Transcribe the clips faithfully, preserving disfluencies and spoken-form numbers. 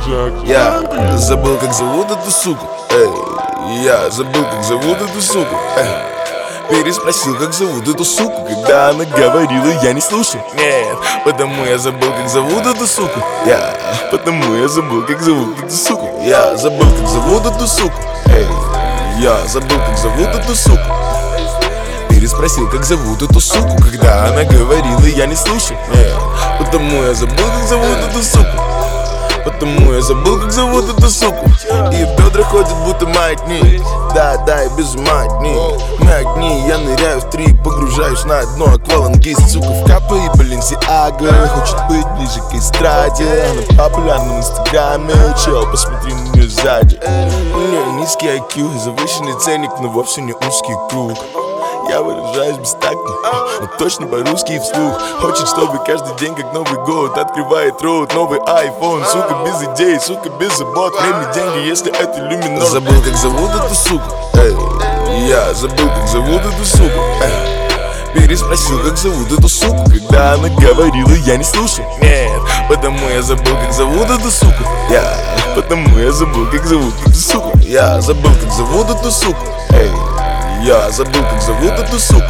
Я забыл, как зовут эту суку. Эй, я забыл, как зовут эту суку. Эй. Переспросил, как зовут эту суку, когда она говорила, я не слушаю. Нет, потому я забыл, как зовут эту суку. Я, потому я забыл, как зовут эту суку. Я забыл, как зовут эту суку. Эй, я забыл, как зовут эту суку. Переспросил, как зовут эту суку, когда она говорила, я не слушаю. Нет, потому я забыл, как зовут эту суку. Потому я забыл, как зовут эту суку. И в бедра ходит, будто маятник. Да, да, и без маятник. Мы огни, я ныряю в три, погружаюсь на дно. Аквалангист, сука, в капа и Баленсиага. Хочет быть ближе к эстраде. Она популярна в инстаграме. Чел, посмотри на нее сзади. У нее низкий ай кью и завышенный ценник, но вовсе не узкий круг. Я выражаюсь бестактно, но точно по-русски и вслух. Хочет, чтобы каждый день, как Новый год, открывает рот новый айфон. Сука, без идей, сука, без забот. Время, деньги, если это люминор. Забыл, как зовут эту суку. Эй, я забыл, как зовут эту суку. Эй. Переспросил, как зовут эту суку, когда она говорила, я не слушаю. Нет, потому я забыл, как зовут эту суку. Я, потому я забыл, как зовут эту суку. Я забыл, как зовут эту суку. Эй. Я забыл, как зовут эту суку.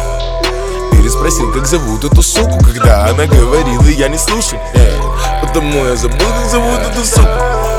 Переспросил, как зовут эту суку, когда она говорила, я не слушаю. Эй, потому я забыл, как зовут эту суку.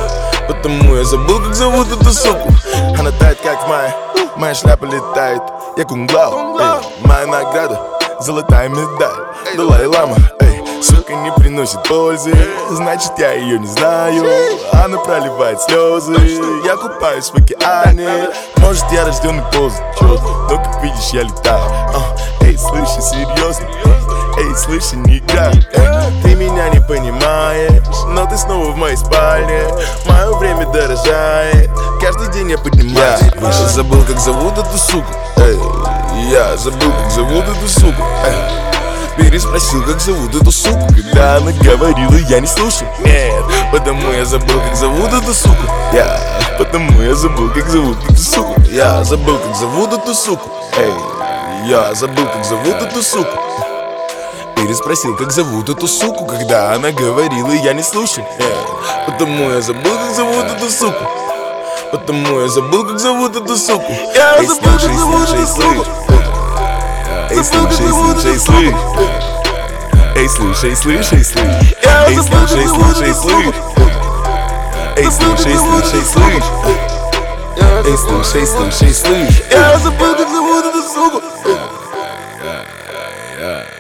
Потому я забыл, как зовут эту суку. Она тает, как моя, моя шляпа летает. Я кунглау, эй, моя награда, золотая медаль. Далай-лама, эй, сука не приносит пользы, значит я ее не знаю. Она проливает слезы, я купаюсь в океане. Может я рожденный ползать, но как видишь я летаю. uh, Эй, слышь, серьезно, эй, слышь, не играй. Эй, ты меня не понимаешь, но ты снова в моей спальне. Мое время дорожает, каждый день я поднимаюсь. Я забыл, как зовут эту суку. Эй, я забыл, как зовут эту суку. Эй. Переспросил, как зовут эту суку, когда она говорила, я не слушаю. Нет, потому я забыл, как зовут эту суку. Я, потому я забыл, как зовут эту суку. Я забыл, как зовут эту суку. Эй, я забыл, как зовут эту суку. Переспросил, как зовут эту суку, когда она говорила, я не слушаю. Нет, потому я забыл, как зовут эту суку. Потому я забыл, как зовут эту суку. Я забыл, как зовут эту суку. Эй, слушай, слушай, слышь. Эй, слушай, слушай, слышь. Эй, слушай, слушай, слышь. Эй, слушай, слушай, слышь. Эй, слушай, слушай, слышь. Я забыл, как зовут эту суку.